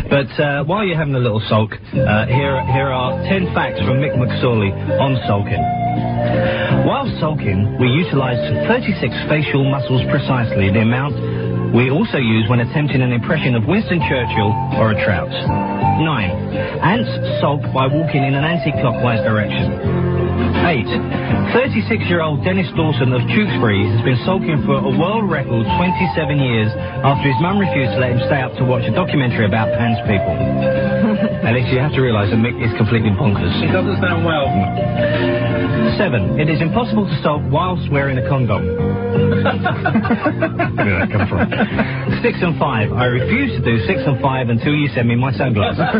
But while you're having a little sulk, here are 10 facts from Mick McSorley on sulking. While sulking, we utilise 36 facial muscles precisely, the amount we also use when attempting an impression of Winston Churchill or a trout. 9. Ants sulk by walking in an anti-clockwise direction. 8. 36-year-old Dennis Dawson of Tewkesbury has been sulking for a world record 27 years after his mum refused to let him stay up to watch a documentary about Pan's people. Alex, you have to realise that Mick is completely bonkers. It doesn't sound well. 7. It is impossible to sulk whilst wearing a condom. Where did that come from? 6 and 5. I refuse to do 6 and 5 until you send me my sunglasses. 4.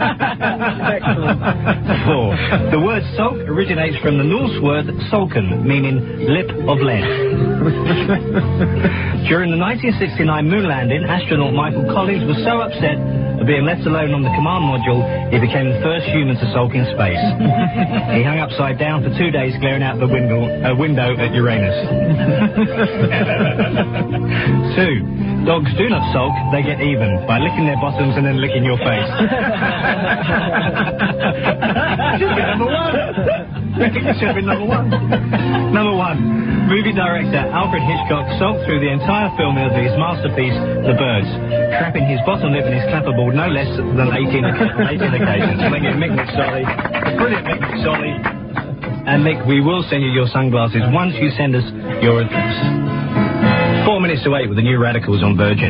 The word sulk originates from the Norse word sulken, meaning lip of lead. During the 1969 moon landing, astronaut Michael Collins was so upset at being left alone on the command module, he became the first human to sulk in space. He hung upside down for 2 days, glaring out the window at Uranus. 2. Dogs do not sulk, they get even by licking their bottoms and then licking your face. Should be number 1. It should be number 1. Number 1. Movie director Alfred Hitchcock sulked through the entire film of his masterpiece, The Birds, trapping his bottom lip in his clapperboard no less than 18 occasions. Thank you, Mick McSorley. Brilliant, Mick McSorley. And Mick, we will send you your sunglasses once you send us your address. 4 minutes to 8 with the new Radicals on Virgin.